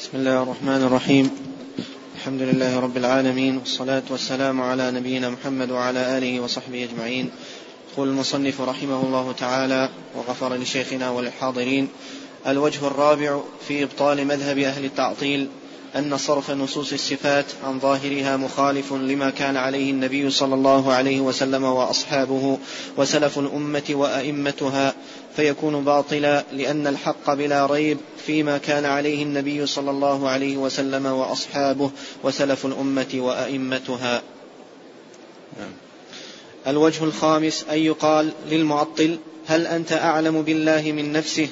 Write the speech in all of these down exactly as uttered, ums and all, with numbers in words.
بسم الله الرحمن الرحيم. الحمد لله رب العالمين، والصلاة والسلام على نبينا محمد وعلى آله وصحبه أجمعين. يقول المصنف رحمه الله تعالى وغفر لشيخنا وللحاضرين: الوجه الرابع في إبطال مذهب أهل التعطيل أن صرف نصوص الصفات عن ظاهرها مخالف لما كان عليه النبي صلى الله عليه وسلم وأصحابه وسلف الأمة وأئمتها، فيكون باطلا، لأن الحق بلا ريب فيما كان عليه النبي صلى الله عليه وسلم وأصحابه وسلف الأمة وأئمتها. الوجه الخامس أن يقال للمعطل: هل أنت أعلم بالله من نفسه؟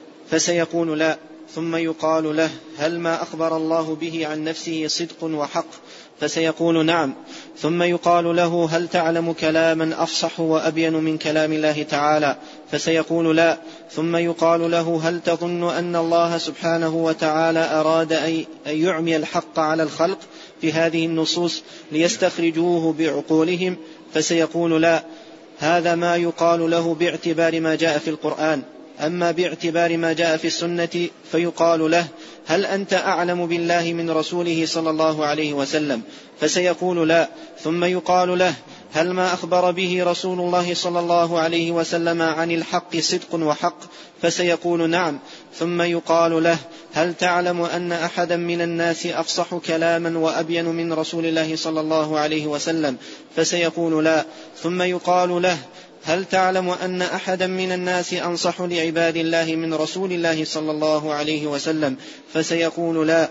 فسيقول لا، ثم يقال له: هل ما أخبر الله به عن نفسه صدق وحق؟ فسيقول نعم، ثم يقال له: هل تعلم كلاما أفصح وأبين من كلام الله تعالى؟ فسيقول لا، ثم يقال له: هل تظن أن الله سبحانه وتعالى أراد أن يعمي الحق على الخلق في هذه النصوص ليستخرجوه بعقولهم؟ فسيقول لا، هذا ما يقال له باعتبار ما جاء في القرآن. أما باعتبار ما جاء في السنة فيقال له: هل أنت أعلم بالله من رسوله صلى الله عليه وسلم؟ فسيقول لا، ثم يقال له: هل ما أخبر به رسول الله صلى الله عليه وسلم عن الحق صدق وحق؟ فسيقول نعم، ثم يقال له: هل تعلم أن أحدا من الناس أفصح كلاما وأبين من رسول الله صلى الله عليه وسلم؟ فسيقول لا، ثم يقال له: هل تعلم أن أحدا من الناس أنصح لعباد الله من رسول الله صلى الله عليه وسلم؟ فسيقول لا،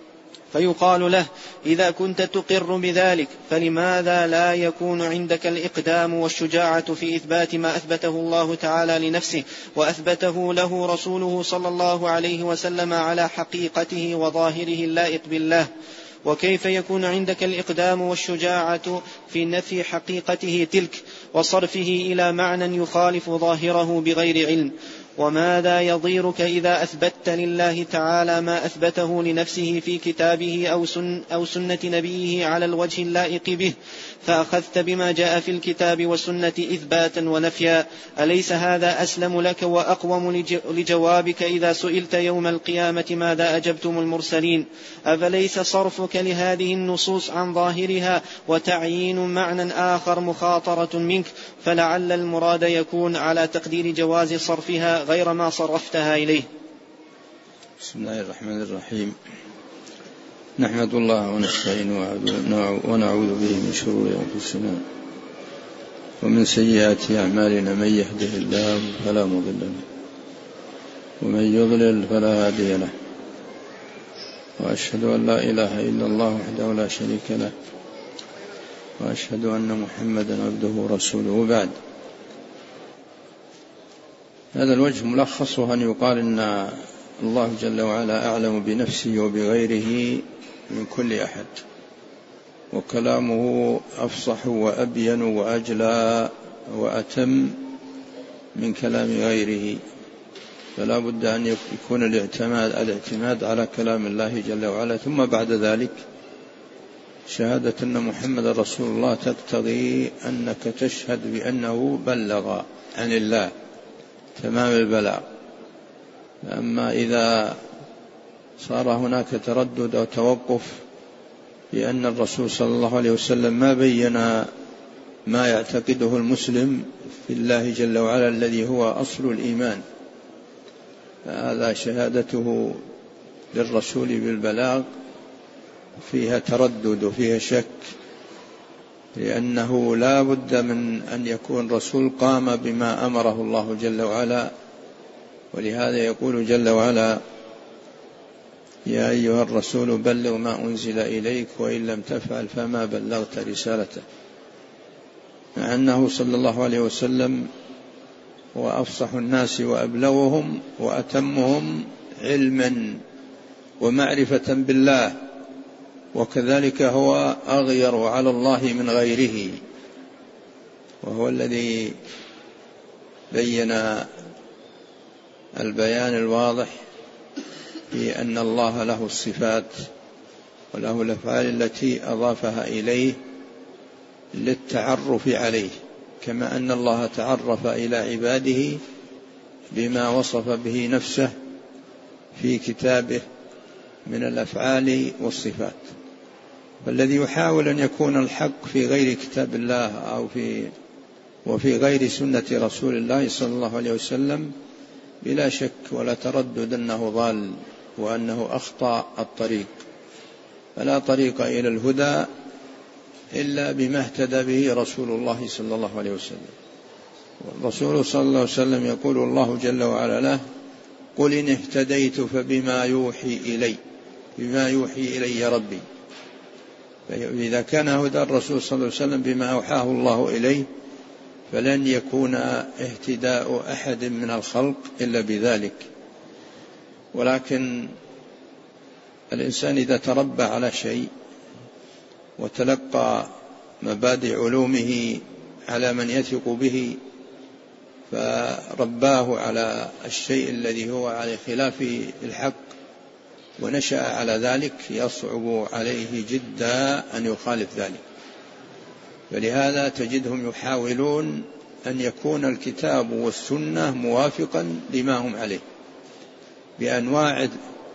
فيقال له: إذا كنت تقر بذلك فلماذا لا يكون عندك الإقدام والشجاعة في إثبات ما أثبته الله تعالى لنفسه وأثبته له رسوله صلى الله عليه وسلم على حقيقته وظاهره اللائق بالله؟ وكيف يكون عندك الإقدام والشجاعة في نفي حقيقته تلك وصرفه إلى معنى يخالف ظاهره بغير علم؟ وماذا يضيرك إذا أثبتت لله تعالى ما أثبته لنفسه في كتابه أو, سن أو سنة نبيه على الوجه اللائق به، فأخذت بما جاء في الكتاب والسنة إثباتا ونفيا؟ أليس هذا أسلم لك وأقوم لجوابك إذا سئلت يوم القيامة ماذا أجبتم المرسلين؟ أفليس صرفك لهذه النصوص عن ظاهرها وتعيين معنى آخر مخاطرة منك؟ فلعل المراد يكون على تقدير جواز صرفها غير ما صرفتها إليه. بسم الله الرحمن الرحيم. نحمد الله ونستعينه ونعوذ به من شرور أنفسنا ومن سيئات أعمالنا، من يهده الله فلا مضل له ومن يضلل فلا هادي له، وأشهد أن لا إله إلا الله وحده لا شريك له، وأشهد أن محمدا عبده ورسوله. بعد، هذا الوجه ملخصه أن يقال إن الله جل وعلا أعلم بنفسه وبغيره من كل أحد، وكلامه أفصح وأبين وأجلى وأتم من كلام غيره، فلا بد أن يكون الاعتماد, الاعتماد على كلام الله جل وعلا. ثم بعد ذلك شهادة أن محمد رسول الله تقتضي أنك تشهد بأنه بلغ عن الله تمام البلاغ. أما إذا صار هناك تردد أو توقف بأن الرسول صلى الله عليه وسلم ما بين ما يعتقده المسلم في الله جل وعلا الذي هو أصل الإيمان، فهذا شهادته للرسول بالبلاغ فيها تردد وفيها شك، لأنه لا بد من أن يكون رسول قام بما أمره الله جل وعلا. ولهذا يقول جل وعلا: يا أيها الرسول بلغ ما أنزل إليك وإن لم تفعل فما بلغت رسالته، مع أنه صلى الله عليه وسلم هو أفصح الناس وأبلغهم وأتمهم علما ومعرفة بالله، وكذلك هو أغير على الله من غيره، وهو الذي بين البيان الواضح في أن الله له الصفات وله الأفعال التي أضافها إليه للتعرف عليه، كما أن الله تعرف إلى عباده بما وصف به نفسه في كتابه من الأفعال والصفات. فالذي يحاول أن يكون الحق في غير كتاب الله أو في وفي غير سنة رسول الله صلى الله عليه وسلم بلا شك ولا تردد أنه ضال وأنه أخطأ الطريق. فلا طريق إلى الهدى إلا بما اهتدى به رسول الله صلى الله عليه وسلم. والرسول صلى الله عليه وسلم يقول الله جل وعلا له: قل إن اهتديت فبما يوحي إلي بما يوحي إلي ربي. فإذا كان هدى الرسول صلى الله عليه وسلم بما أوحاه الله إليه فلن يكون اهتداء أحد من الخلق إلا بذلك. ولكن الإنسان إذا تربى على شيء وتلقى مبادئ علومه على من يثق به فرباه على الشيء الذي هو على خلاف الحق ونشأ على ذلك يصعب عليه جدا أن يخالف ذلك. فلهذا تجدهم يحاولون أن يكون الكتاب والسنة موافقا لما هم عليه بأنواع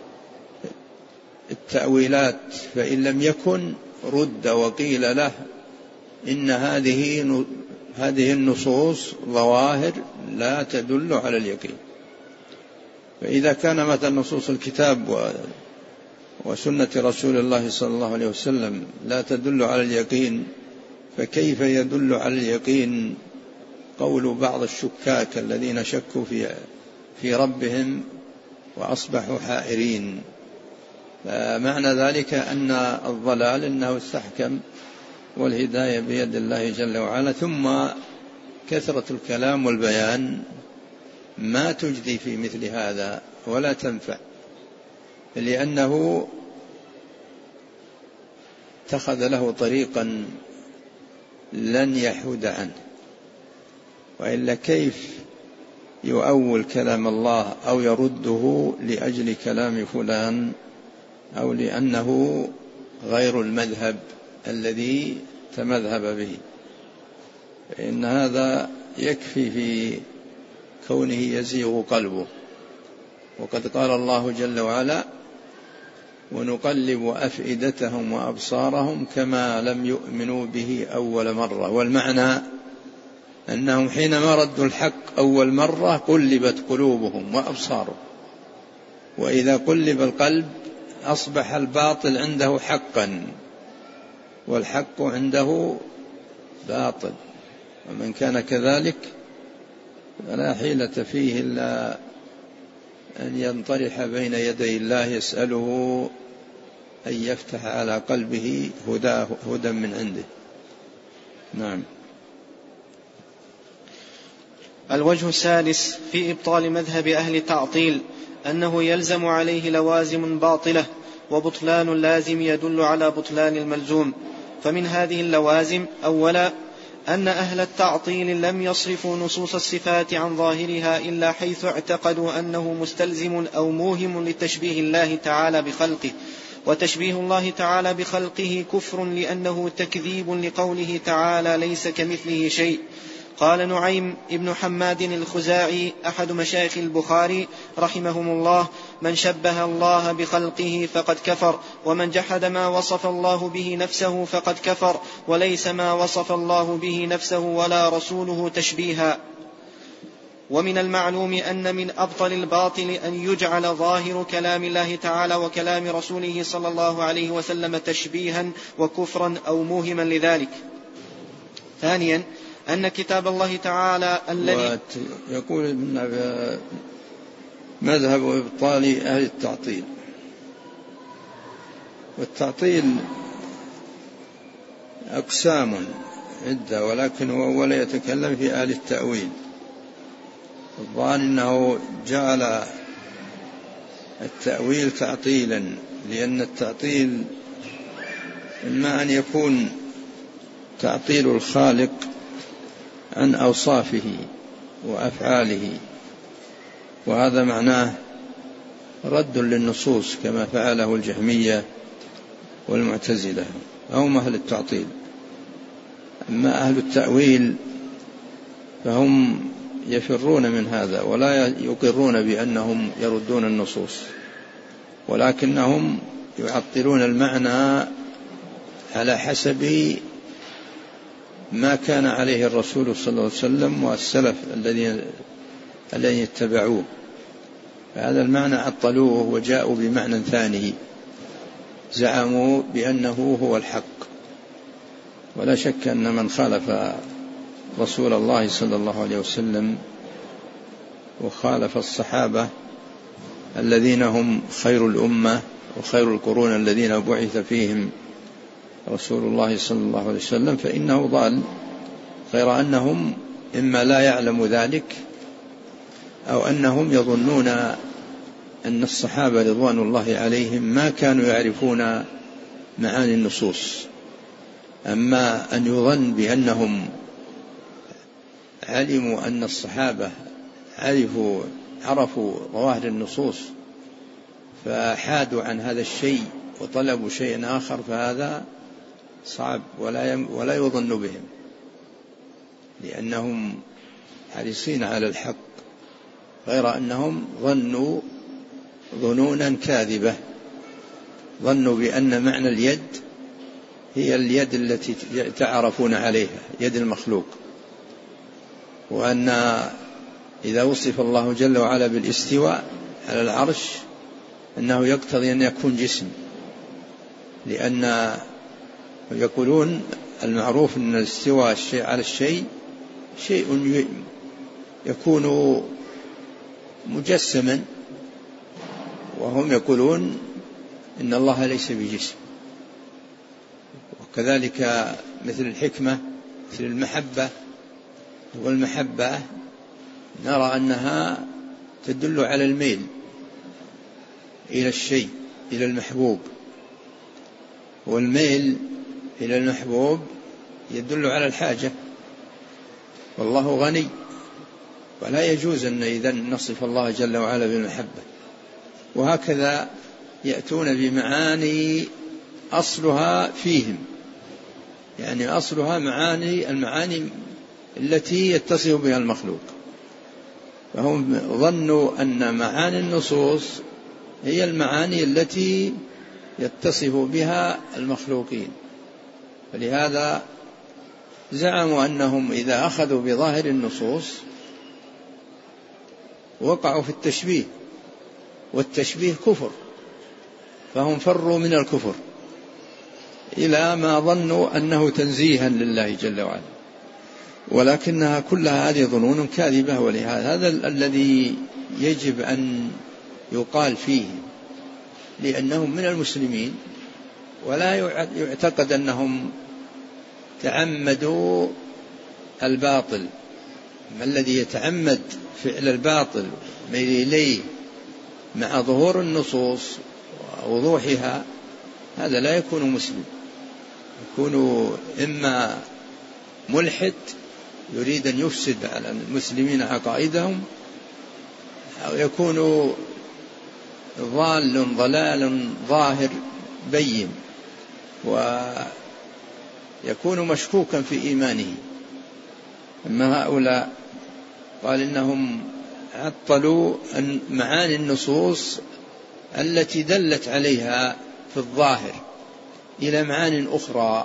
التأويلات، فإن لم يكن رد وقيل له إن هذه هذه النصوص ظواهر لا تدل على اليقين. فإذا كان مثلا نصوص الكتاب وسنة رسول الله صلى الله عليه وسلم لا تدل على اليقين، فكيف يدل على اليقين قول بعض الشكاك الذين شكوا في في ربهم وأصبحوا حائرين؟ فمعنى ذلك أن الضلال أنه استحكم والهداية بيد الله جل وعلا. ثم كثرة الكلام والبيان ما تجدي في مثل هذا ولا تنفع، لأنه اتخذ له طريقا لن يحود عنه. وإلا كيف يؤول كلام الله أو يرده لأجل كلام فلان أو لأنه غير المذهب الذي تمذهب به؟ فإن هذا يكفي في كونه يزيغ قلبه. وقد قال الله جل وعلا: ونقلب أفئدتهم وأبصارهم كما لم يؤمنوا به أول مرة. والمعنى أنهم حينما ردوا الحق أول مرة قلبت قلوبهم وأبصارهم، وإذا قلب القلب أصبح الباطل عنده حقا والحق عنده باطل. ومن كان كذلك فلا حيلة فيه إلا أن ينطرح بين يدي الله يسأله أن يفتح على قلبه هداه هدى من عنده. نعم. الوجه السادس في إبطال مذهب أهل التعطيل أنه يلزم عليه لوازم باطلة، وبطلان اللازم يدل على بطلان الملزوم. فمن هذه اللوازم: أولا أن أهل التعطيل لم يصرفوا نصوص الصفات عن ظاهرها إلا حيث اعتقدوا أنه مستلزم أو موهم لتشبيه الله تعالى بخلقه، وتشبيه الله تعالى بخلقه كفر لأنه تكذيب لقوله تعالى ليس كمثله شيء. قال نعيم ابن حماد الخزاعي أحد مشايخ البخاري رحمهم الله: من شبه الله بخلقه فقد كفر، ومن جحد ما وصف الله به نفسه فقد كفر، وليس ما وصف الله به نفسه ولا رسوله تشبيها. ومن المعلوم أن من أبطل الباطل أن يجعل ظاهر كلام الله تعالى وكلام رسوله صلى الله عليه وسلم تشبيها وكفرا أو موهما لذلك. ثانيا أن كتاب الله تعالى الذي يقول مذهب إبطال أهل التعطيل. والتعطيل أقسام عدة، ولكن هو أولا يتكلم في أهل التأويل. الظاهر أنه جعل التأويل تعطيلا، لأن التعطيل إما أن يكون تعطيل الخالق عن أوصافه وأفعاله، وهذا معناه رد للنصوص كما فعله الجهمية والمعتزلة هم أهل التعطيل. أما أهل التأويل فهم يفرون من هذا ولا يقرون بأنهم يردون النصوص، ولكنهم يعطلون المعنى على حسب ما كان عليه الرسول صلى الله عليه وسلم والسلف الذين الذين اتبعوه، فهذا المعنى عطلوه وجاءوا بمعنى ثاني، زعموا بأنه هو الحق. ولا شك أن من خالف رسول الله صلى الله عليه وسلم وخالف الصحابة الذين هم خير الأمة وخير القرون الذين بعث فيهم رسول الله صلى الله عليه وسلم فإنه ضال، غير أنهم إما لا يعلم ذلك أو أنهم يظنون أن الصحابة رضوان الله عليهم ما كانوا يعرفون معاني النصوص. أما أن يظن بأنهم علموا أن الصحابة عرفوا عرفوا ظواهر النصوص فحادوا عن هذا الشيء وطلبوا شيئا آخر، فهذا صعب ولا ولا يظن بهم، لأنهم حريصين على الحق، غير أنهم ظنوا ظنونا كاذبة، ظنوا بأن معنى اليد هي اليد التي تعرفون عليها، يد المخلوق، وأن إذا وصف الله جل وعلا بالاستواء على العرش أنه يقتضي أن يكون جسم، لأن يقولون المعروف أن الاستواء الشيء على الشيء شيء يكون مجسما، وهم يقولون إن الله ليس بجسم. وكذلك مثل الحكمة مثل المحبة، والمحبة نرى أنها تدل على الميل إلى الشيء، إلى المحبوب، والميل إلى المحبوب يدل على الحاجة، والله غني، ولا يجوز أن إذا نصف الله جل وعلا بالمحبة. وهكذا يأتون بمعاني أصلها فيهم، يعني أصلها معاني المعاني التي يتصف بها المخلوق، فهم ظنوا أن معاني النصوص هي المعاني التي يتصف بها المخلوقين، فلهذا زعموا أنهم إذا أخذوا بظاهر النصوص وقعوا في التشبيه، والتشبيه كفر، فهم فروا من الكفر إلى ما ظنوا أنه تنزيها لله جل وعلا، ولكنها كلها هذه ظنون كاذبة. ولهذا هذا الذي يجب أن يقال فيه، لأنهم من المسلمين ولا يعتقد أنهم تعمدوا الباطل. ما الذي يتعمد فعل الباطل ميل إليه مع ظهور النصوص ووضوحها، هذا لا يكون مسلم، يكون إما ملحد يريد أن يفسد على المسلمين عقائدهم، أو يكون ضال ضلال ظاهر بين ويكون مشكوكا في إيمانه. أما هؤلاء قال إنهم عطلوا معاني النصوص التي دلت عليها في الظاهر إلى معاني أخرى،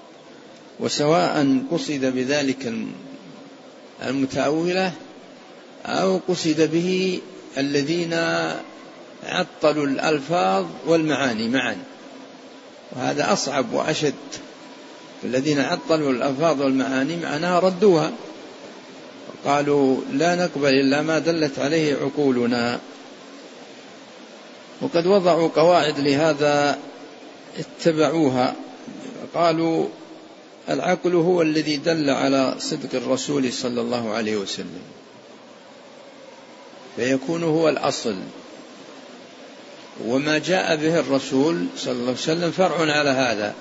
وسواء قصد بذلك المتأولة أو قصد به الذين عطلوا الألفاظ والمعاني معا، وهذا أصعب وأشد. الذين عطلوا الألفاظ والمعاني معناها ردوها وقالوا لا نقبل إلا ما دلت عليه عقولنا. وقد وضعوا قواعد لهذا اتبعوها، قالوا العقل هو الذي دل على صدق الرسول صلى الله عليه وسلم، فيكون هو الأصل، وما جاء به الرسول صلى الله عليه وسلم فرع على هذا.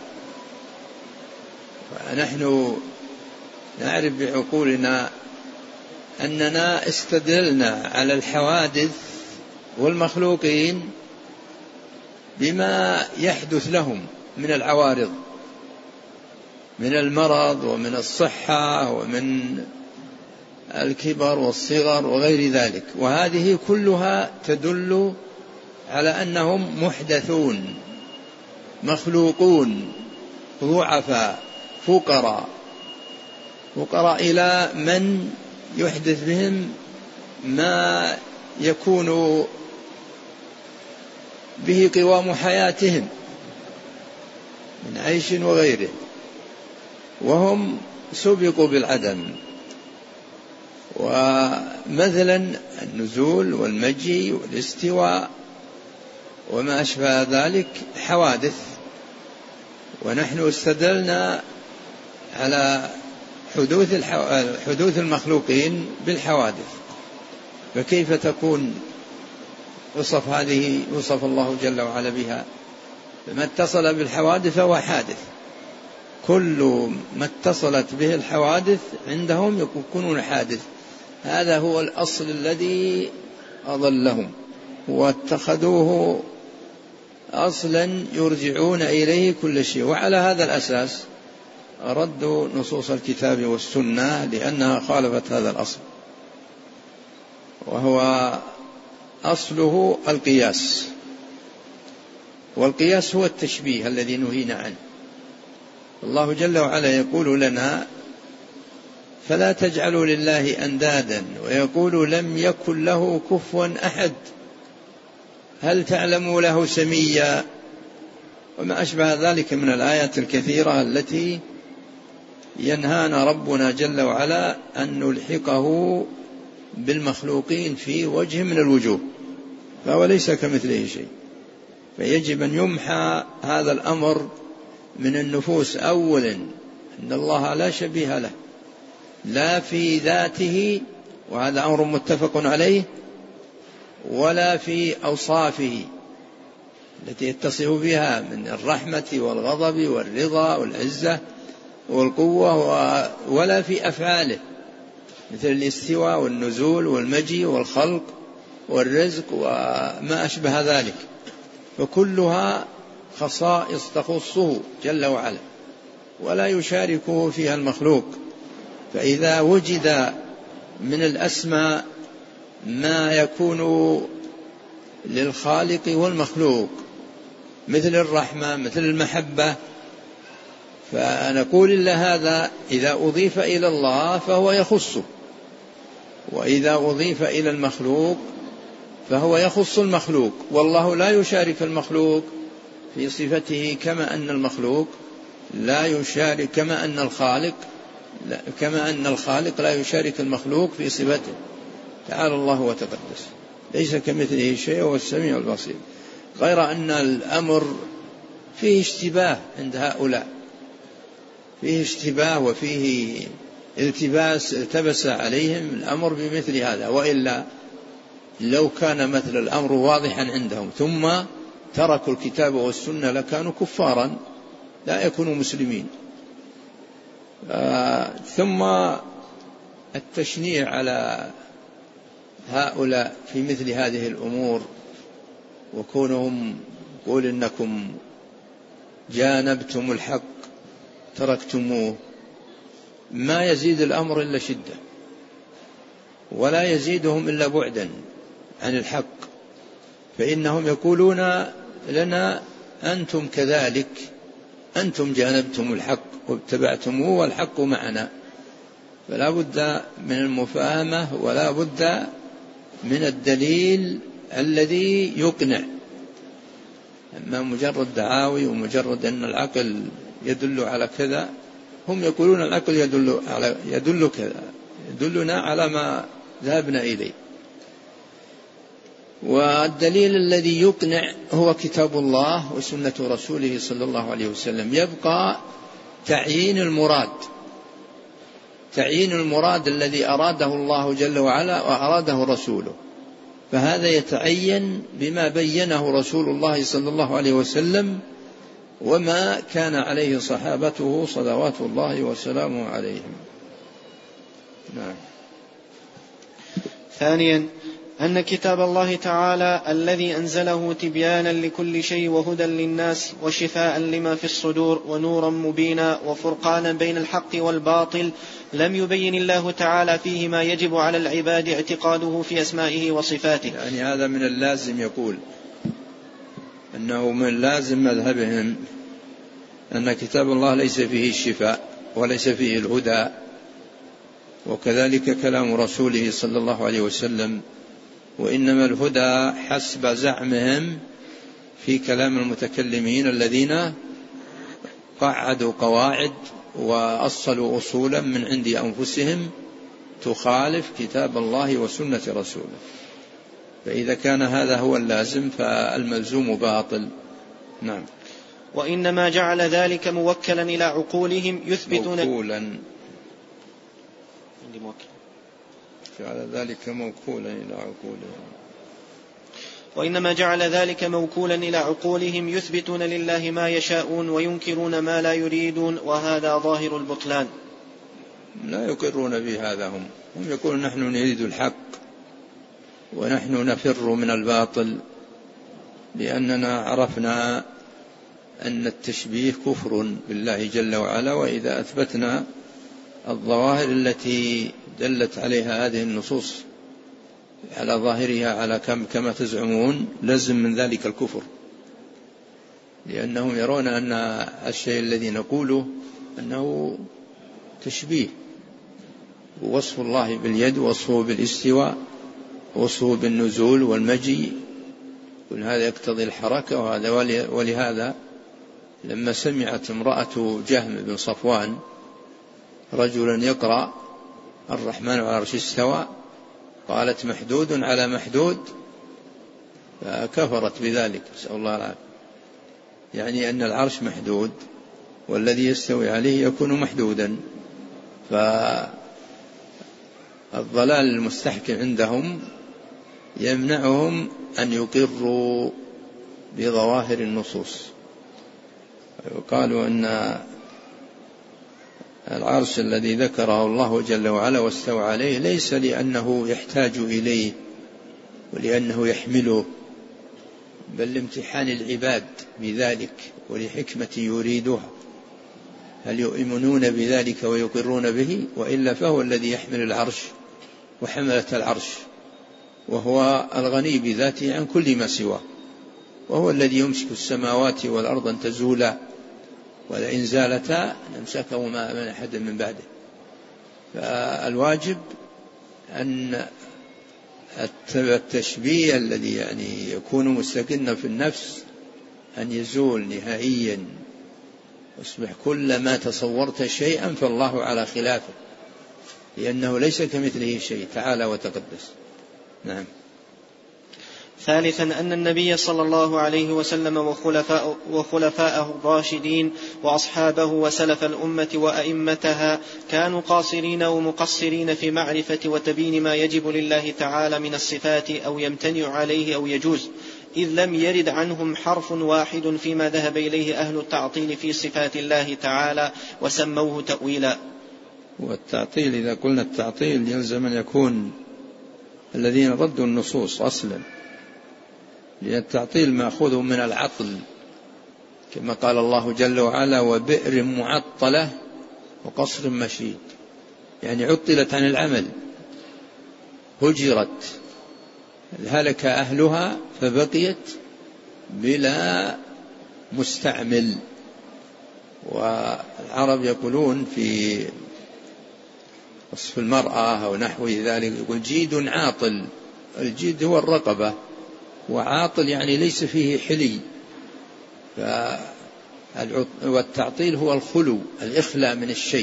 ونحن نعرف بعقولنا أننا استدللنا على الحوادث والمخلوقين بما يحدث لهم من العوارض، من المرض ومن الصحة ومن الكبر والصغر وغير ذلك، وهذه كلها تدل على أنهم محدثون مخلوقون ضعفاء فقراء فقراء إلى من يحدث بهم ما يكون به قوام حياتهم من عيش وغيره، وهم سبقوا بالعدم. ومثلا النزول والمجيء والاستواء وما أشبه ذلك حوادث، ونحن استدلنا على حدوث, الحو... حدوث المخلوقين بالحوادث، فكيف تكون وصف هذه وصف الله جل وعلا بها؟ فما اتصل بالحوادث فهو حادث، كل ما اتصلت به الحوادث عندهم يكونون حادث. هذا هو الأصل الذي أضلهم، واتخذوه أصلا يرجعون إليه كل شيء. وعلى هذا الأساس ردوا نصوص الكتاب والسنة لأنها خالفت هذا الأصل، وهو أصله القياس، والقياس هو التشبيه الذي نهينا عنه. الله جل وعلا يقول لنا فلا تجعلوا لله أندادا، ويقول لم يكن له كفوا أحد، هل تعلموا له سميا، وما أشبه ذلك من الآيات الكثيرة التي ينهانا ربنا جل وعلا أن نلحقه بالمخلوقين في وجه من الوجوه، فهو ليس كمثله شيء. فيجب أن يمحى هذا الأمر من النفوس أولا، أن الله لا شبيه له لا في ذاته، وهذا أمر متفق عليه، ولا في أوصافه التي يتصف بها من الرحمة والغضب والرضا والعزة والقوة، ولا في أفعاله مثل الاستواء والنزول والمجيء والخلق والرزق وما أشبه ذلك، فكلها خصائص تخصه جل وعلا ولا يشاركه فيها المخلوق. فإذا وجد من الأسماء ما يكون للخالق والمخلوق مثل الرحمة مثل المحبة، فنقول إلا هذا إذا أضيف إلى الله فهو يخصه، وإذا أضيف إلى المخلوق فهو يخص المخلوق، والله لا يشارك المخلوق في صفته كما أن المخلوق لا يشارك، كما أن الخالق لا كما أن الخالق لا يشارك المخلوق في صفته، تعالى الله وتقدس، ليس كمثله شيء وهو السميع البصير. غير أن الأمر فيه اشتباه عند هؤلاء، فيه اشتباه وفيه التباس، التبس عليهم الأمر بمثل هذا، وإلا لو كان مثل الأمر واضحا عندهم ثم تركوا الكتاب والسنة لكانوا كفارا لا يكونوا مسلمين. آه ثم التشنيع على هؤلاء في مثل هذه الأمور، وكونهم قول إنكم جانبتم الحق تركتموه، ما يزيد الأمر إلا شدة، ولا يزيدهم إلا بعدا عن الحق، فإنهم يقولون لنا أنتم كذلك، أنتم جانبتم الحق واتبعتموه والحق معنا. فلا بد من المفاهمة ولا بد من الدليل الذي يقنع. أما مجرد دعاوي ومجرد أن العقل يدل على كذا، هم يقولون العقل يدل على يدل كذا، يدلنا على ما ذهبنا إليه. والدليل الذي يقنع هو كتاب الله وسنة رسوله صلى الله عليه وسلم. يبقى تعيين المراد، تعيين المراد الذي أراده الله جل وعلا وأراده رسوله، فهذا يتعين بما بينه رسول الله صلى الله عليه وسلم وما كان عليه صحابته صلوات الله وسلامه عليهم. نعم. ثانيا أن كتاب الله تعالى الذي أنزله تبيانا لكل شيء وهدى للناس وشفاء لما في الصدور ونورا مبينا وفرقانا بين الحق والباطل لم يبين الله تعالى فيه ما يجب على العباد اعتقاده في أسمائه وصفاته. يعني هذا من اللازم يقول أنه من لازم مذهبهم أن كتاب الله ليس فيه الشفاء وليس فيه الهدى، وكذلك كلام رسوله صلى الله عليه وسلم، وإنما الهدى حسب زعمهم في كلام المتكلمين الذين قعدوا قواعد وأصلوا أصولا من عند أنفسهم تخالف كتاب الله وسنة رسوله. فإذا كان هذا هو اللازم فالملزوم باطل. نعم. وإنما جعل ذلك موكلا إلى عقولهم يثبتون موكولا جعل ذلك موكولا إلى عقولهم وإنما جعل ذلك موكولا إلى عقولهم يثبتون لله ما يشاءون وينكرون ما لا يريدون، وهذا ظاهر البطلان. لا يقرون بهذا، هم هم يقولون نحن نريد الحق ونحن نفر من الباطل، لأننا عرفنا أن التشبيه كفر بالله جل وعلا، وإذا أثبتنا الظواهر التي دلت عليها هذه النصوص على ظاهرها على كم كما تزعمون لزم من ذلك الكفر، لأنهم يرون أن الشيء الذي نقوله أنه تشبيه، ووصف الله باليد ووصفه بالاستواء ووصفه بالنزول والمجيء، كل هذا يقتضي الحركة. وهذا ولهذا لما سمعت امرأة جهم بن صفوان رجلا يقرأ الرحمن على العرش استوى قالت محدود على محدود، فكفرت بذلك، نسأل الله العافية. يعني أن العرش محدود والذي يستوي عليه يكون محدودا، فالضلال المستحكم عندهم يمنعهم أن يقروا بظواهر النصوص. وقالوا أن العرش الذي ذكره الله جل وعلا واستوى عليه ليس لأنه يحتاج إليه ولأنه يحمله، بل لامتحان العباد بذلك ولحكمة يريدها، هل يؤمنون بذلك ويقرون به؟ وإلا فهو الذي يحمل العرش وحملة العرش، وهو الغني بذاته عن كل ما سواه، وهو الذي يمسك السماوات والأرض أن تزولا ولئن زالتا نمسكهما من أحد من بعده. فالواجب أن التشبيه الذي يعني يكون مستقنا في النفس أن يزول نهائيا، يصبح كل ما تصورت شيئا فالله على خلافه، لأنه ليس كمثله شيء تعالى وتقدس. نعم. ثالثا أن النبي صلى الله عليه وسلم وخلفاء وخلفاءه الراشدين وأصحابه وسلف الأمة وأئمتها كانوا قاصرين ومقصرين في معرفة وتبيين ما يجب لله تعالى من الصفات أو يمتنع عليه أو يجوز، إذ لم يرد عنهم حرف واحد فيما ذهب إليه أهل التعطيل في صفات الله تعالى وسموه تأويلا. والتعطيل إذا قلنا التعطيل يلزم أن يكون الذين ردوا النصوص أصلا، لأن التعطيل مأخوذ من العطل، كما قال الله جل وعلا وبئر معطلة وقصر مشيد، يعني عطلت عن العمل، هجرت، هلك أهلها فبقيت بلا مستعمل. والعرب يقولون في وصف المرأة أو نحو ذلك يقول جيد عاطل، الجيد هو الرقبة، وعاطل يعني ليس فيه حلي. والتعطيل هو الخلو، الإخلاء من الشيء.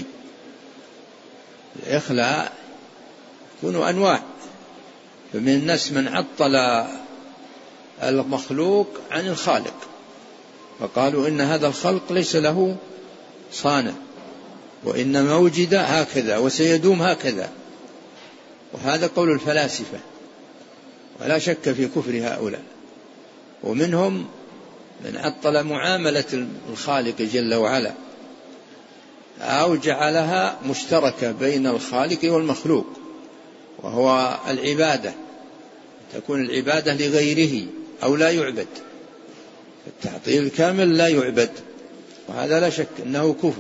الإخلاء يكون أنواع، فمن الناس من عطل المخلوق عن الخالق، فقالوا إن هذا الخلق ليس له صانع، وإنما وجد هكذا وسيدوم هكذا، وهذا قول الفلاسفة، ولا شك في كفر هؤلاء. ومنهم من عطل معاملة الخالق جل وعلا أو جعلها مشتركة بين الخالق والمخلوق، وهو العبادة، تكون العبادة لغيره أو لا يعبد. التعطيل الكامل لا يعبد، وهذا لا شك أنه كفر.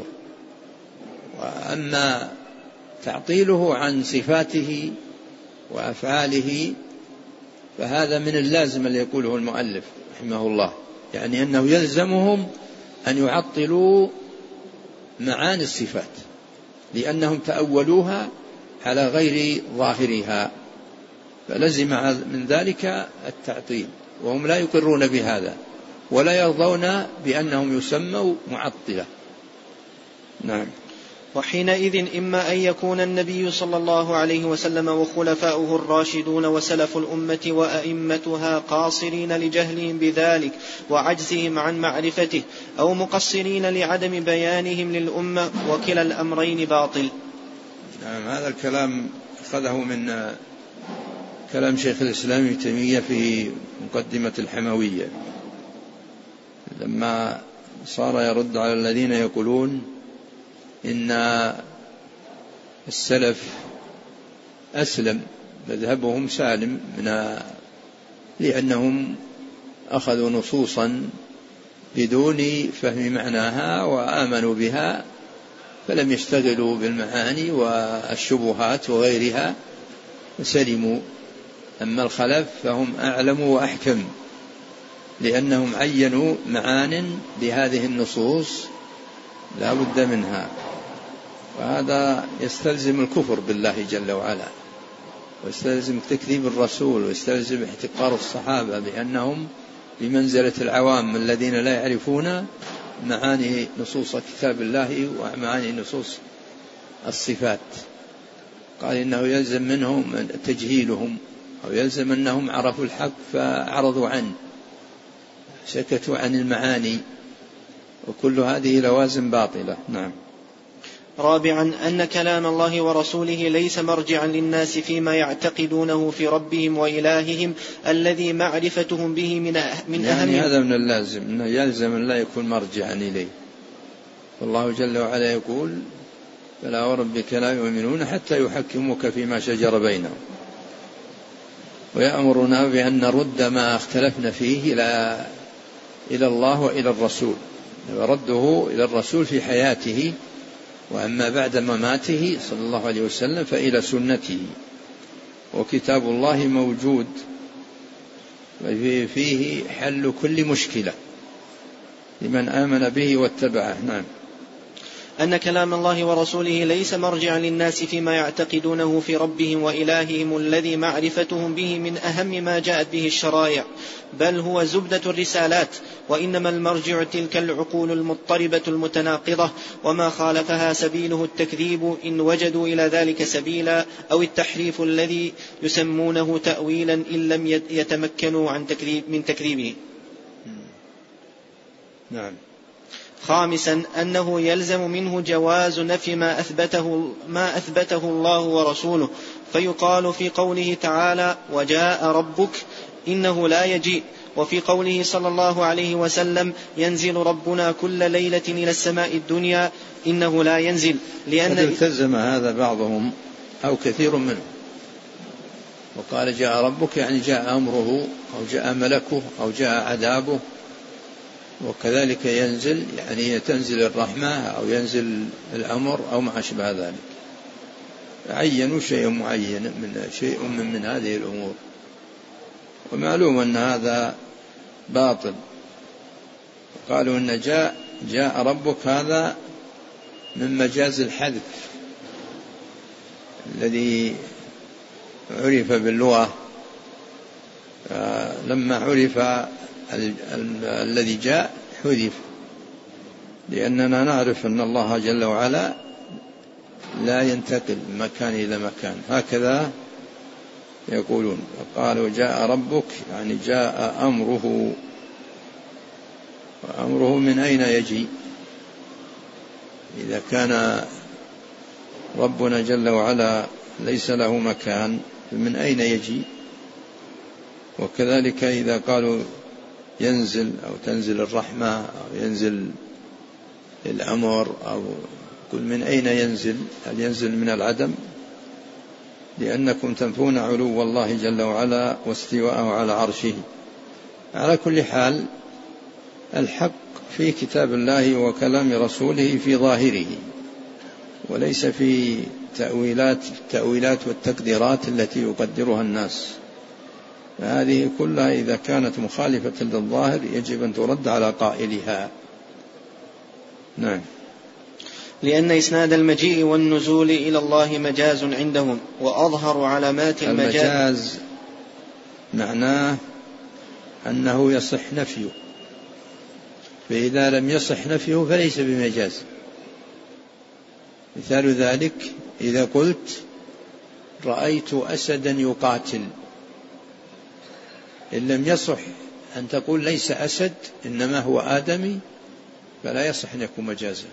وأما تعطيله عن صفاته وأفعاله فهذا من اللازم اللي يقوله المؤلف رحمه الله، يعني أنه يلزمهم أن يعطلوا معاني الصفات لأنهم تأولوها على غير ظاهرها، فلزم من ذلك التعطيل، وهم لا يقرون بهذا ولا يرضون بأنهم يسموا معطلة. نعم. وحينئذ إما أن يكون النبي صلى الله عليه وسلم وخلفاؤه الراشدون وسلف الأمة وأئمتها قاصرين لجهلهم بذلك وعجزهم عن معرفته، أو مقصرين لعدم بيانهم للأمة، وكلا الأمرين باطل. نعم. هذا الكلام أخذه من كلام شيخ الإسلام ابن تيمية في مقدمة الحموية، لما صار يرد على الذين يقولون إن السلف أسلم، مذهبهم سالم من لأنهم أخذوا نصوصا بدون فهم معناها وآمنوا بها فلم يشتغلوا بالمعاني والشبهات وغيرها سلموا. أما الخلف فهم أعلم وأحكم لأنهم عينوا معان لهذه النصوص لا بد منها، وهذا يستلزم الكفر بالله جل وعلا، ويستلزم تكذيب الرسول، ويستلزم احتقار الصحابة بأنهم بمنزلة العوام الذين لا يعرفون معاني نصوص كتاب الله ومعاني نصوص الصفات. قال إنه يلزم منهم تجهيلهم، أو يلزم أنهم عرفوا الحق فأعرضوا عنه، سكتوا عن المعاني، وكل هذه لوازم باطلة. نعم. رابعا أن كلام الله ورسوله ليس مرجعا للناس فيما يعتقدونه في ربهم وإلههم الذي معرفتهم به من من يعني أهم. هذا من اللازم أنه يلزم أن لا يكون مرجعا إليه، والله جل وعلا يقول فلا وربك لا يؤمنون حتى يحكموك فيما شجر بينهم، ويأمرنا بأن نرد ما اختلفنا فيه إلى إلى الله وإلى الرسول، ورده إلى الرسول في حياته، وأما بعد مماته صلى الله عليه وسلم فإلى سنته. وكتاب الله موجود فيه حل كل مشكلة لمن آمن به واتبعه. نعم. أن كلام الله ورسوله ليس مرجعا للناس فيما يعتقدونه في ربهم وإلههم الذي معرفتهم به من أهم ما جاءت به الشرائع، بل هو زبدة الرسالات، وإنما المرجع تلك العقول المضطربة المتناقضة، وما خالفها سبيله التكذيب إن وجدوا إلى ذلك سبيلا، أو التحريف الذي يسمونه تأويلا إن لم يتمكنوا عن تكذيب من تكذيبه. نعم. خامسا أنه يلزم منه جواز نفي ما أثبته, ما أثبته الله ورسوله، فيقال في قوله تعالى وجاء ربك إنه لا يجيء، وفي قوله صلى الله عليه وسلم ينزل ربنا كل ليلة إلى السماء الدنيا إنه لا ينزل، لأن التزم هذا بعضهم أو كثير منهم وقال جاء ربك يعني جاء أمره أو جاء ملكه أو جاء عذابه، وكذلك ينزل يعني تنزل الرحمة أو ينزل الأمر أو ما أشبه ذلك، عينوا شيء معين من شيء من, من هذه الأمور، ومعلوم أن هذا باطل. قالوا أن جاء جاء ربك هذا من مجاز الحذف الذي عرف باللغة، لما عرف الذي جاء حذف، لأننا نعرف أن الله جل وعلا لا ينتقل من مكان إلى مكان، هكذا يقولون. قالوا جاء ربك يعني جاء أمره، وأمره من أين يجي؟ إذا كان ربنا جل وعلا ليس له مكان فمن أين يجي؟ وكذلك إذا قالوا ينزل أو تنزل الرحمة أو ينزل الأمر أو قل من أين ينزل؟ هل ينزل من العدم؟ لأنكم تنفون علو الله جل وعلا واستواءه على عرشه. على كل حال الحق في كتاب الله وكلام رسوله في ظاهره، وليس في تأويلات التأويلات والتقديرات التي يقدرها الناس. هذه كلها إذا كانت مخالفة للظاهر يجب أن ترد على قائلها. نعم. لأن إسناد المجيء والنزول إلى الله مجاز عندهم، وأظهر علامات المجاز. المجاز معناه أنه يصح نفيه، فإذا لم يصح نفيه فليس بمجاز. مثال ذلك إذا قلت رأيت أسدا يقاتل، إن لم يصح أن تقول ليس أسد إنما هو آدمي فلا يصح أن يكون مجازا.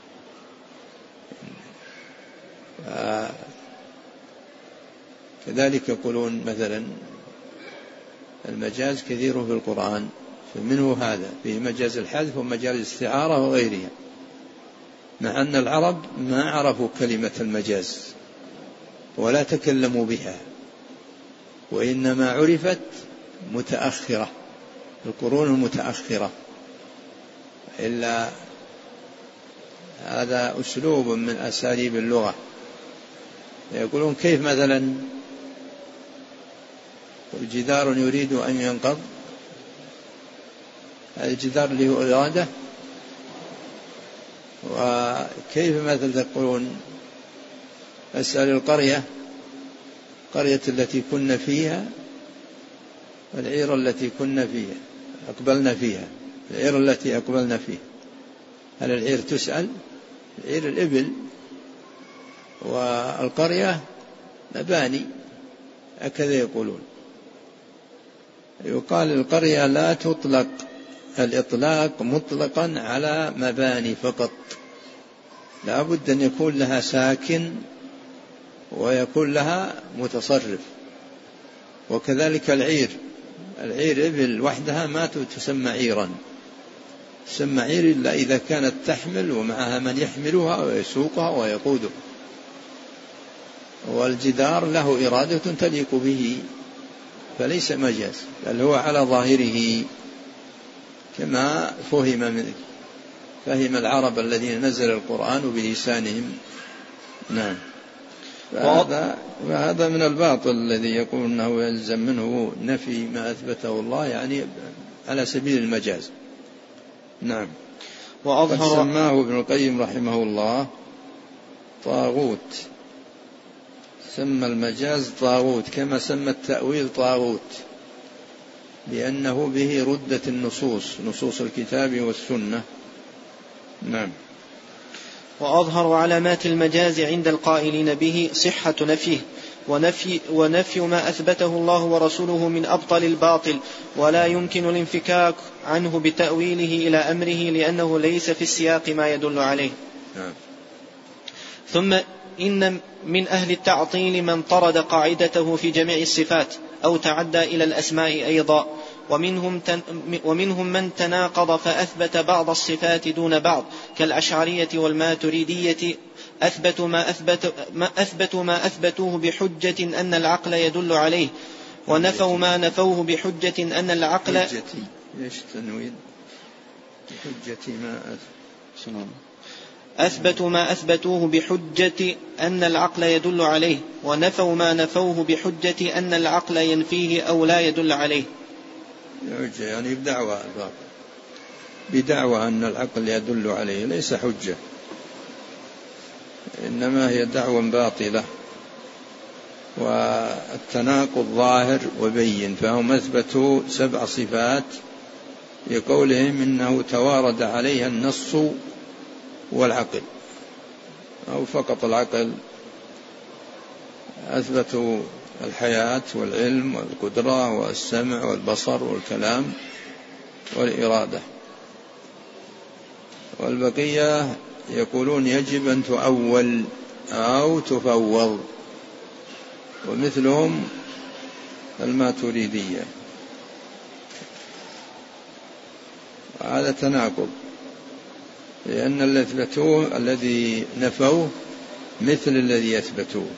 كذلك يقولون مثلا المجاز كثير في القرآن، فمنه هذا فيه مجاز الحذف ومجاز الاستعارة وغيرها، مع أن العرب ما عرفوا كلمة المجاز ولا تكلموا بها، وإنما عرفت متأخرة القرون المتأخرة. إلا هذا أسلوب من أساليب اللغة. يقولون كيف مثلا جدار يريد أن ينقض، الجدار اللي هو إرادة. وكيف مثل تقولون أسأل القرية قرية التي كنا فيها العير التي كنا فيها أقبلنا فيها، العير التي أقبلنا فيها. هل العير تسأل؟ العير الإبل، والقرية مباني، هكذا يقولون. يقال القرية لا تطلق الإطلاق مطلقا على مباني فقط، لا بد أن يكون لها ساكن ويكون لها متصرف. وكذلك العير، العير إبل وحدها ما تسمى عيرا، تسمى عير إلا إذا كانت تحمل ومعها من يحملها ويسوقها ويقودها. والجدار له إرادة تليق به فليس مجاز، بل هو على ظاهره كما فهم من فهم العرب الذين نزل القرآن بلسانهم. نعم. وهذا, وهذا من الباطل الذي يقول أنه يلزم منه نفي ما أثبته الله، يعني على سبيل المجاز. نعم. وأظهر سماه ابن القيم رحمه الله طاغوت، سمى المجاز طاغوت كما سمى التأويل طاغوت، لأنه به ردت النصوص، نصوص الكتاب والسنة. نعم. وأظهر علامات المجاز عند القائلين به صحة نفيه، ونفي, ونفي ما أثبته الله ورسوله من أبطل الباطل، ولا يمكن الانفكاك عنه بتأويله إلى أمره، لأنه ليس في السياق ما يدل عليه. نعم. ثم إن من أهل التعطيل من طرد قاعدته في جميع الصفات أو تعدى إلى الأسماء أيضا، ومنهم, تن ومنهم من تناقض فأثبت بعض الصفات دون بعض كالأشعرية والماتريدية، أثبتوا ما, أثبت ما, أثبتوا ما أثبتوه بحجة أن العقل يدل عليه، ونفوا ما نفوه بحجة أن العقل حجتي. إيش تنوين بحجة ما أثبت أثبتوا ما أثبتوه بحجة أن العقل يدل عليه، ونفوا ما نفوه بحجة أن العقل ينفيه أو لا يدل عليه. يعني بدعوى بدعوى أن العقل يدل عليه، ليس حجة، إنما هي دعوى باطلة. والتناقض ظاهر وبين، فهم أثبتوا سبع صفات لقولهم إنه توارد عليها النص والعقل، أو فقط العقل. أثبتوا الحياة والعلم والقدرة والسمع والبصر والكلام والإرادة، والبقية يقولون يجب أن تؤول أو تفوض، ومثلهم الماتريدية. هذا تناقض، لأن الذي أثبتوه الذي نفوه مثل الذي يثبتوه،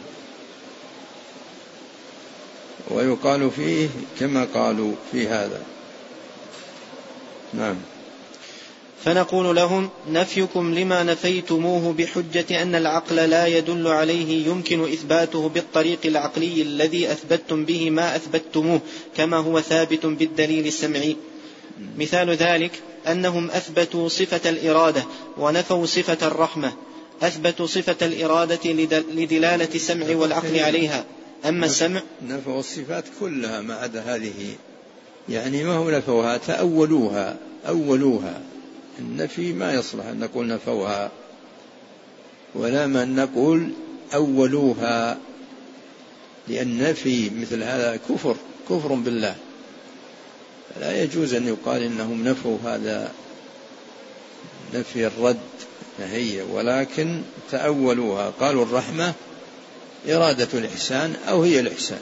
ويقال فيه كما قالوا في هذا. نعم. فنقول لهم: نفيكم لما نفيتموه بحجة أن العقل لا يدل عليه يمكن إثباته بالطريق العقلي الذي أثبتتم به ما أثبتتموه كما هو ثابت بالدليل السمعي. مثال ذلك أنهم أثبتوا صفة الإرادة ونفوا صفة الرحمة. أثبتوا صفة الإرادة لدلالة السمع والعقل عليها، أما السمع نفوا الصفات كلها ما عدا هذه، يعني ما هم نفوها، تأولوها أولوها. النفي ما يصلح أن نقول نفوها، ولا من نقول أولوها، لأن نفي مثل هذا كفر كفر بالله، لا يجوز أن يقال إنهم نفوا هذا نفي الرد هي، ولكن تأولوها، قالوا الرحمة إرادة الإحسان أو هي الإحسان.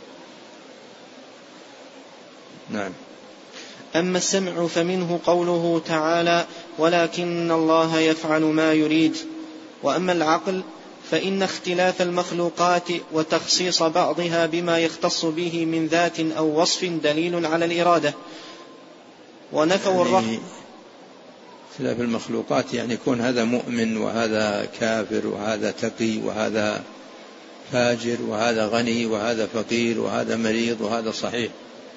نعم. أما السمع فمنه قوله تعالى: ولكن الله يفعل ما يريد. وأما العقل فإن اختلاف المخلوقات وتخصيص بعضها بما يختص به من ذات أو وصف دليل على الإرادة. ونفوا يعني الرحمة. اختلاف المخلوقات يعني يكون هذا مؤمن وهذا كافر، وهذا تقي وهذا فاجر، وهذا غني وهذا فقير، وهذا مريض وهذا صحيح،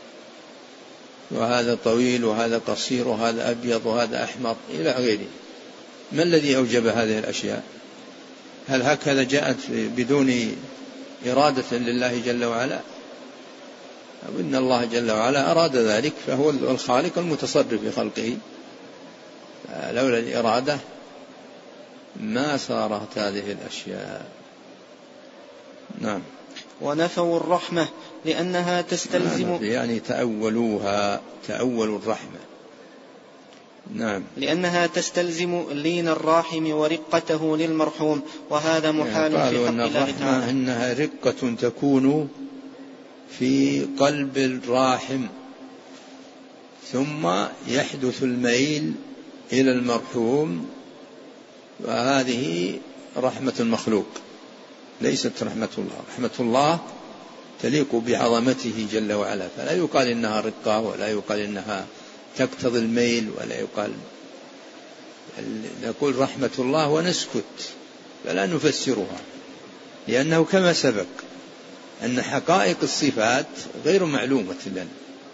وهذا طويل وهذا قصير، وهذا أبيض وهذا أحمر إلى غيره. ما الذي أوجب هذه الأشياء؟ هل هكذا جاءت بدون إرادة لله جل وعلا؟ أو إن الله جل وعلا أراد ذلك، فهو الخالق المتصرف في خلقه، لولا الإرادة ما صارت هذه الأشياء. نعم. ونفوا الرحمة لأنها تستلزم، يعني تأولوها، تأولوا الرحمة. نعم. لأنها تستلزم لين الراحم ورقته للمرحوم، وهذا محال في حق الله تعالى. إنها رقة تكون في قلب الراحم، ثم يحدث الميل إلى المرحوم، وهذه رحمة المخلوق ليست رحمة الله. رحمة الله تليق بعظمته جل وعلا، فلا يقال إنها رقة، ولا يقال إنها تقتضي الميل، ولا يقال. نقول رحمة الله ونسكت، فلا نفسرها، لأنه كما سبق أن حقائق الصفات غير معلومة لنا،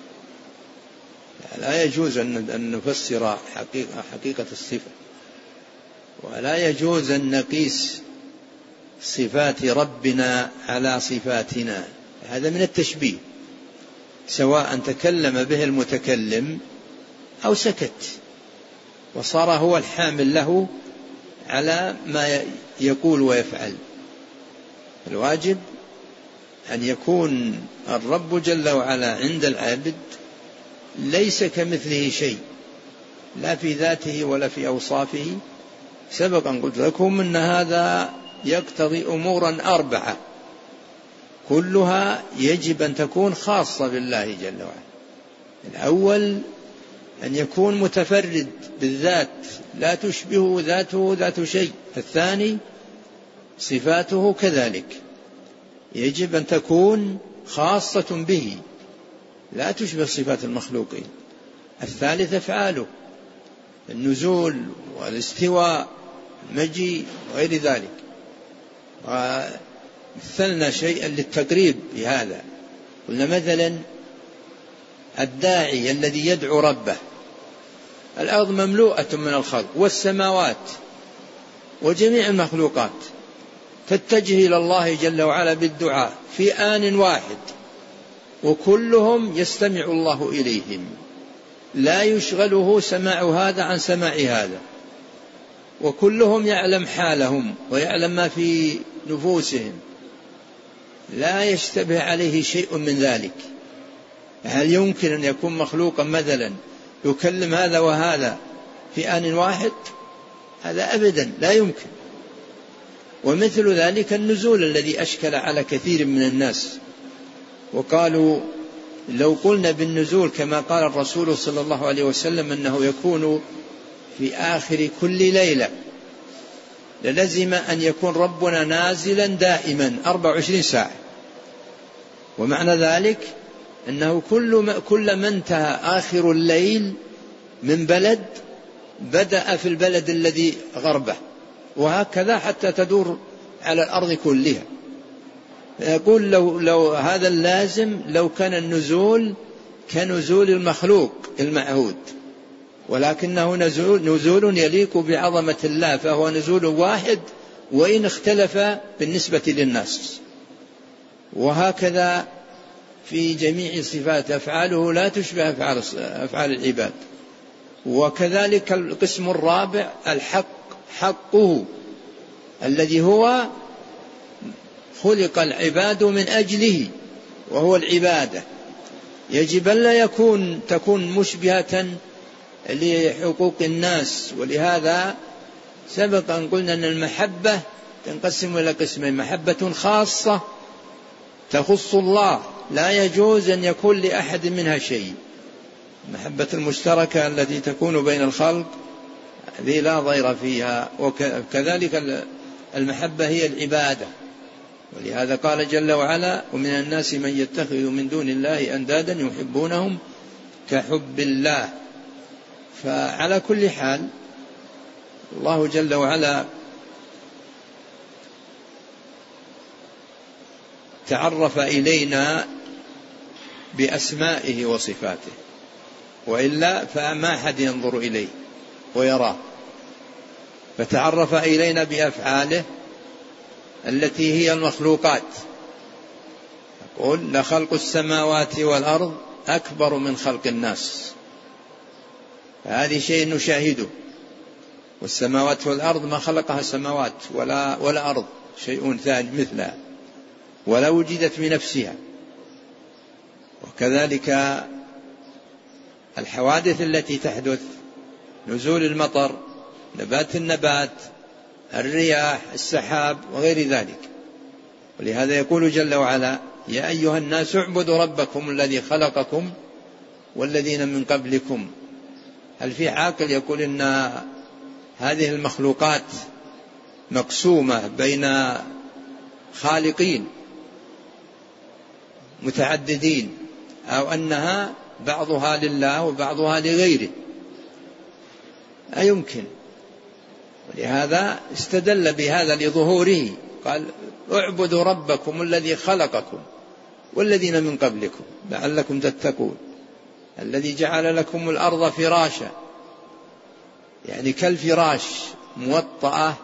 لا يجوز أن نفسر حقيقة, حقيقة الصفة، ولا يجوز أن نقيس صفات ربنا على صفاتنا، هذا من التشبيه، سواء تكلم به المتكلم أو سكت وصار هو الحامل له على ما يقول ويفعل. الواجب أن يكون الرب جل وعلا عند العابد ليس كمثله شيء، لا في ذاته ولا في أوصافه. سبق أن قلت لكم أن هذا يقتضي أمورا أربعة كلها يجب أن تكون خاصة بالله جل وعلا. الأول أن يكون متفرد بالذات، لا تشبه ذاته ذات شيء. الثاني صفاته كذلك يجب أن تكون خاصة به، لا تشبه صفات المخلوقين. الثالث أفعاله، النزول والاستواء المجيء وغير ذلك. ومثلنا شيئا للتقريب بهذا، قلنا مثلا الداعي الذي يدعو ربه، الأرض مملوءة من الخلق والسماوات وجميع المخلوقات تتجه إلى الله جل وعلا بالدعاء في آن واحد، وكلهم يستمع الله إليهم، لا يشغله سماع هذا عن سماع هذا، وكلهم يعلم حالهم ويعلم ما في نفوسهم، لا يشتبه عليه شيء من ذلك. هل يمكن أن يكون مخلوقا مثلا يكلم هذا وهذا في آن واحد؟ هذا أبدا لا يمكن. ومثل ذلك النزول الذي أشكل على كثير من الناس، وقالوا لو قلنا بالنزول كما قال الرسول صلى الله عليه وسلم أنه يكون في آخر كل ليلة، للزم أن يكون ربنا نازلا دائما أربع وعشرين ساعة. ومعنى ذلك أنه كل ما, كل ما انتهى آخر الليل من بلد بدأ في البلد الذي غربه، وهكذا حتى تدور على الأرض كلها. يقول لو, لو هذا اللازم لو كان النزول كنزول المخلوق المعهود، ولكنه نزول, نزول يليق بعظمة الله، فهو نزول واحد وإن اختلف بالنسبة للناس. وهكذا في جميع صفات أفعاله لا تشبه أفعال, أفعال العباد. وكذلك القسم الرابع الحق، حقه الذي هو خلق العباد من أجله وهو العبادة، يجب أن لا يكون تكون مشبهة لحقوق الناس. ولهذا سبق أن قلنا أن المحبة تنقسم إلى قسمين: محبة خاصة تخص الله لا يجوز أن يكون لأحد منها شيء، المحبة المشتركة التي تكون بين الخلق هذه لا ضير فيها. وكذلك المحبة هي العبادة، ولهذا قال جل وعلا: ومن الناس من يتخذ من دون الله أندادا يحبونهم كحب الله. فعلى كل حال الله جل وعلا تعرف إلينا بأسمائه وصفاته، وإلا فما أحد ينظر إليه ويراه. فتعرف إلينا بأفعاله التي هي المخلوقات. يقول: لخلق السماوات والأرض أكبر من خلق الناس. هذه شيء نشاهده، والسماوات والأرض ما خلقها السماوات ولا, ولا أرض شيء ثاني مثلها ولا وجدت بنفسها. وكذلك الحوادث التي تحدث، نزول المطر، نبات النبات، الرياح، السحاب وغير ذلك. ولهذا يقول جل وعلا: يا أيها الناس اعبدوا ربكم الذي خلقكم والذين من قبلكم. هل في عاقل يقول إن هذه المخلوقات مقسومة بين خالقين متعددين، أو أنها بعضها لله وبعضها لغيره؟ أيمكن. ولهذا استدل بهذا لظهوره، قال: اعبدوا ربكم الذي خلقكم والذين من قبلكم لعلكم تتقون، الذي جعل لكم الأرض فراشا، يعني كالفراش موطأة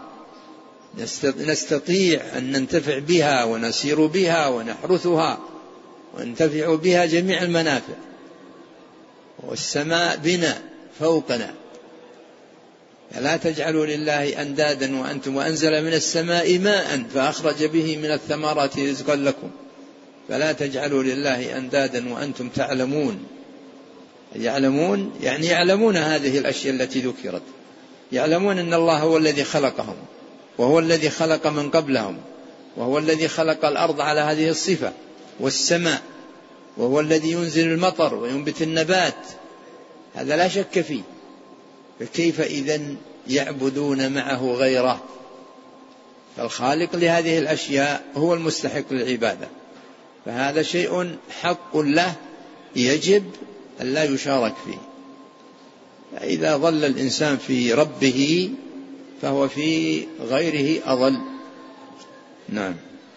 نستطيع أن ننتفع بها ونسير بها ونحرثها وننتفع بها جميع المنافع. والسماء بنا فوقنا، لا تجعلوا لله أندادا وأنتم وأنزل من السماء ماء فأخرج به من الثمرات رزقا لكم فلا تجعلوا لله أندادا وأنتم تعلمون. يعلمون يعني يعلمون هذه الأشياء التي ذكرت، يعلمون أن الله هو الذي خلقهم، وهو الذي خلق من قبلهم، وهو الذي خلق الأرض على هذه الصفة والسماء، وهو الذي ينزل المطر وينبت النبات، هذا لا شك فيه. فكيف إذن يعبدون معه غيره؟ فالخالق لهذه الأشياء هو المستحق للعبادة، فهذا شيء حق له يجب أن لا يشارك فيه. إذا ظل الإنسان في ربه فهو في غيره أضل. نعم.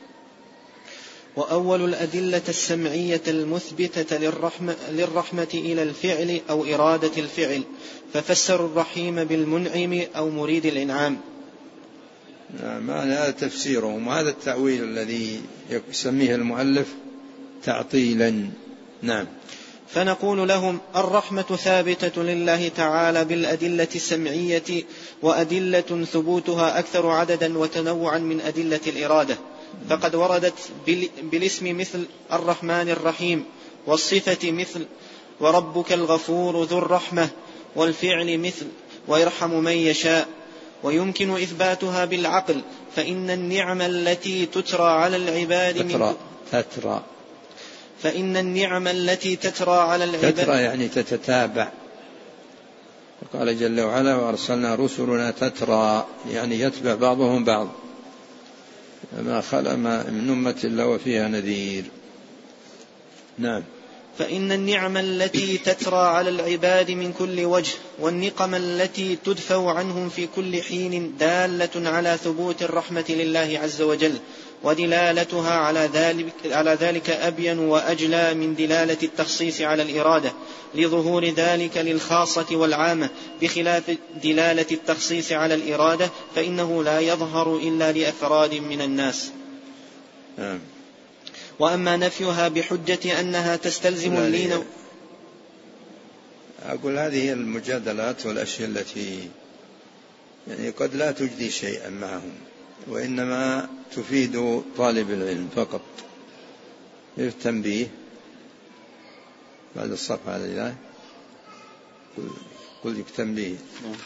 وأول الأدلة السمعية المثبتة للرحمة, للرحمة إلى الفعل أو إرادة الفعل، ففسروا الرحيم بالمنعم أو مريد الإنعام. نعم، هذا تفسيرهم، وهذا التأويل الذي يسميه المؤلف تعطيلا. نعم. فنقول لهم: الرحمة ثابتة لله تعالى بالأدلة السمعية، وأدلة ثبوتها أكثر عددا وتنوعا من أدلة الإرادة، فقد وردت بالاسم مثل الرحمن الرحيم، والصفة مثل وربك الغفور ذو الرحمة، والفعل مثل ويرحم من يشاء. ويمكن إثباتها بالعقل، فإن النعم التي تترى على العباد تترى, تترى فإن النعم التي تترى على العباد تترى يعني تتتابع. وقال جل وعلا: وأرسلنا رسلنا تترى، يعني يتبع بعضهم بعض، ما خلق من أمة إلا وفيها نذير. نعم. فإن النعم التي تترى على العباد من كل وجه والنقم التي تدفع عنهم في كل حين دالة على ثبوت الرحمة لله عز وجل، ودلالتها على ذلك, على ذلك أبين وأجلى من دلالة التخصيص على الإرادة، لظهور ذلك للخاصة والعامة، بخلاف دلالة التخصيص على الإرادة فإنه لا يظهر إلا لأفراد من الناس. آه. وأما نفيها بحجة أنها تستلزم اللين، أقول هذه المجادلات والأشياء التي يعني قد لا تجدي شيئا معهم، وإنما تفيد طالب العلم فقط. التنبيه بعد الصفحة هذه، قل لك تنبيه.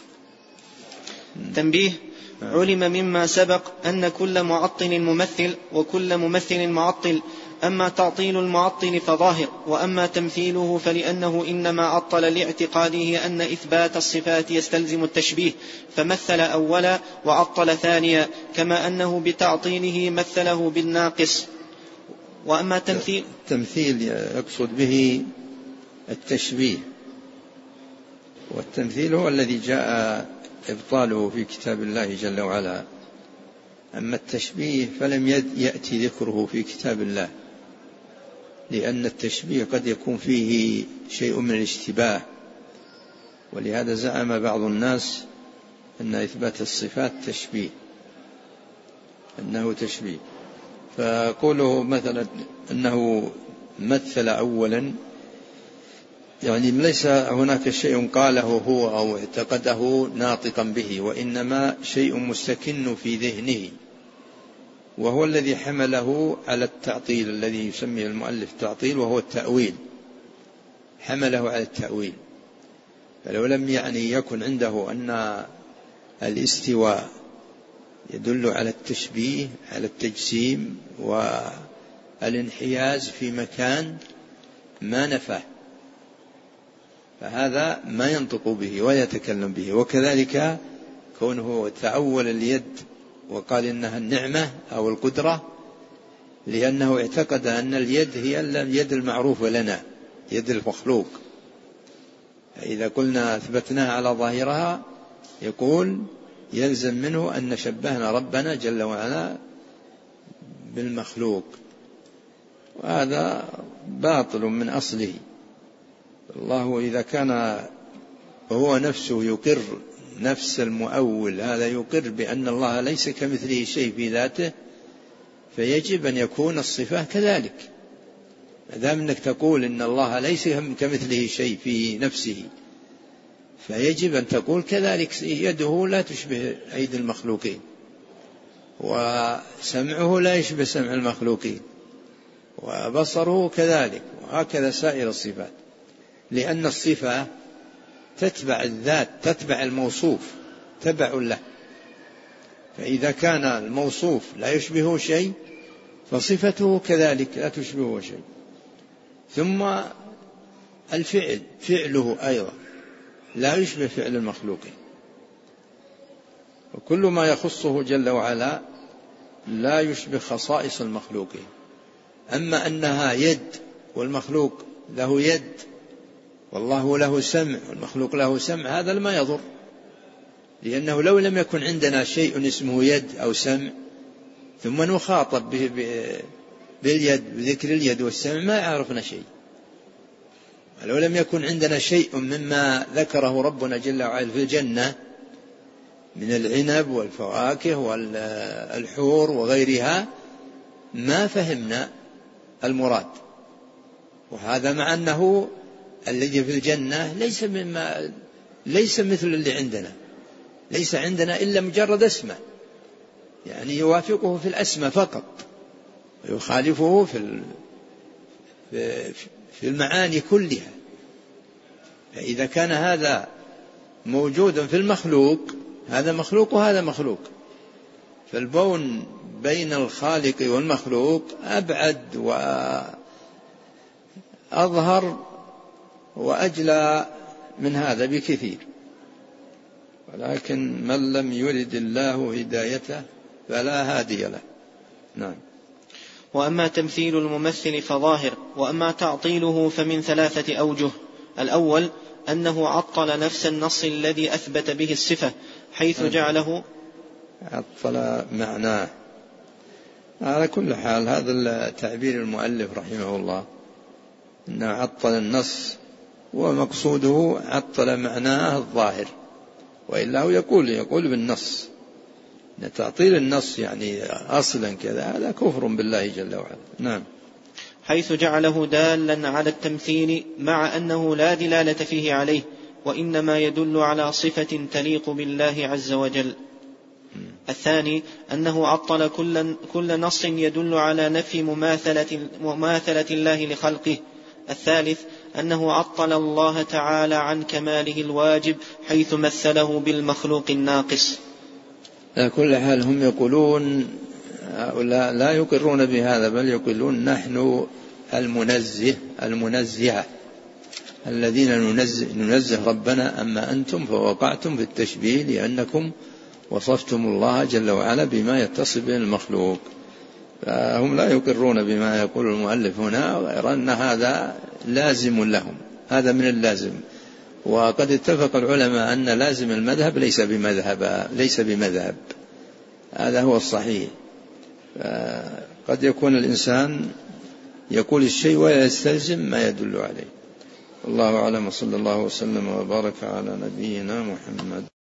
تنبيه. علم مما سبق أن كل معطل ممثل وكل ممثل معطل، أما تعطيل المعطل فظاهر، وأما تمثيله فلأنه إنما عطل لاعتقاده أن إثبات الصفات يستلزم التشبيه فمثل أولا وعطل ثانيا، كما أنه بتعطيله مثله بالناقص. وأما تمثيل التمثيل يقصد به التشبيه، والتمثيل هو الذي جاء إبطاله في كتاب الله جل وعلا. أما التشبيه فلم يأتي ذكره في كتاب الله، لأن التشبيه قد يكون فيه شيء من الاشتباه، ولهذا زعم بعض الناس أن إثبات الصفات تشبيه، أنه تشبيه. فقوله مثلا أنه مثل أولا، يعني ليس هناك شيء قاله هو أو اعتقده ناطقا به، وإنما شيء مستكن في ذهنه، وهو الذي حمله على التعطيل الذي يسميه المؤلف تعطيل، وهو التأويل. حمله على التأويل. فلو لم يعني يكن عنده أن الاستواء يدل على التشبيه، على التجسيم والانحياز في مكان، ما نفاه، فهذا ما ينطق به ويتكلم به. وكذلك كونه تأول اليد وقال إنها النعمة أو القدرة، لأنه اعتقد أن اليد هي اليد المعروفة لنا، يد المخلوق. إذا قلنا أثبتناها على ظاهرها يقول يلزم منه أن شبهنا ربنا جل وعلا بالمخلوق، وهذا باطل من أصله. الله إذا كان هو نفسه يقر، نفس المؤول هذا يقر بأن الله ليس كمثله شيء في ذاته، فيجب أن يكون الصفة كذلك. ما دام أنك تقول إن الله ليس كمثله شيء في نفسه، فيجب أن تقول كذلك يده لا تشبه أيدي المخلوقين، وسمعه لا يشبه سمع المخلوقين، وبصره كذلك، وهكذا سائر الصفات، لأن الصفة تتبع الذات، تتبع الموصوف، تبع له. فإذا كان الموصوف لا يشبهه شيء فصفته كذلك لا تشبهه شيء. ثم الفعل، فعله أيضا لا يشبه فعل المخلوقين، وكل ما يخصه جل وعلا لا يشبه خصائص المخلوقين. أما أنها يد والمخلوق له يد، والله له سمع والمخلوق له سمع، هذا ما يضر، لأنه لو لم يكن عندنا شيء اسمه يد أو سمع ثم نخاطب باليد بذكر اليد والسمع ما عرفنا شيء. ولو لم يكن عندنا شيء مما ذكره ربنا جل وعلا في الجنة من العنب والفواكه والحور وغيرها ما فهمنا المراد. وهذا مع أنه الذي في الجنة ليس مما ليس مثل اللي عندنا، ليس عندنا إلا مجرد اسمه، يعني يوافقه في الأسماء فقط ويخالفه في في المعاني كلها. فإذا كان هذا موجودا في المخلوق، هذا مخلوق وهذا مخلوق، فالبون بين الخالق والمخلوق أبعد وأظهر وأجلى من هذا بكثير. ولكن من لم يرد الله هدايته فلا هادي له. نعم. وأما تمثيل الممثل فظاهر، وأما تعطيله فمن ثلاثة أوجه. الأول أنه عطل نفس النص الذي أثبت به الصفة، حيث جعله عطل معناه. على كل حال هذا التعبير المؤلف رحمه الله أنه عطل النص ومقصوده عطل معناه الظاهر، وإلا هو يقول يقول بالنص. تعطيل النص يعني أصلا كذا هذا كفر بالله جل وعلا. نعم. حيث جعله دالا على التمثيل مع أنه لا دلالة فيه عليه، وإنما يدل على صفة تليق بالله عز وجل. الثاني أنه عطل كل, كل نص يدل على نفي مماثلة, مماثلة الله لخلقه. الثالث أنه عطل الله تعالى عن كماله الواجب، حيث مثله بالمخلوق الناقص. على كل حال هم يقولون لا, لا يقرون بهذا، بل يقولون نحن المنزه المنزهة الذين ننزه, ننزه ربنا، أما أنتم فوقعتم في التشبيه لأنكم وصفتم الله جل وعلا بما يتصف به المخلوق. فهم لا يقرون بما يقول المؤلف هنا، غير أن هذا لازم لهم، هذا من اللازم. وقد اتفق العلماء أن لازم المذهب ليس بمذهب ليس بمذهب هذا هو الصحيح. قد يكون الإنسان يقول الشيء ولا يستلزم ما يدل عليه. الله أعلم، صلى الله وسلم وبارك على نبينا محمد.